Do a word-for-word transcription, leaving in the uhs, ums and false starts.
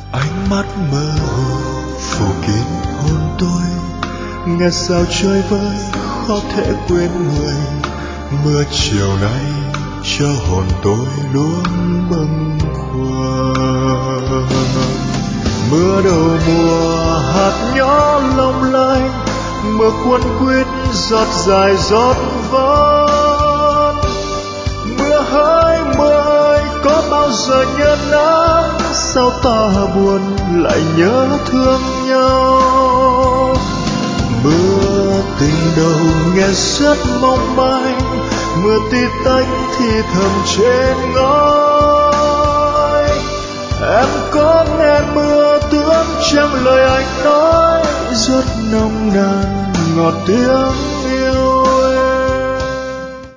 Ánh mắt mơ hồ phủ kín hồn tôi, nghe sao chơi vơi khó thể quên người. Mưa chiều nay cho hồn tôi luôn bâng khuâng. Mưa đầu mùa hạt nhỏ long lanh, mưa cuốn quýt giọt dài giọt vón. Mưa hỡi mưa ơi có bao giờ nhớ nắng, sao ta buồn lại nhớ thương nhau. Mưa tình đầu nghe rất mong manh, mưa tí tách thì thầm trên ngói. Em có nghe mưa tưởng chăng lời anh nói, rất nồng nàn ngọt tiếng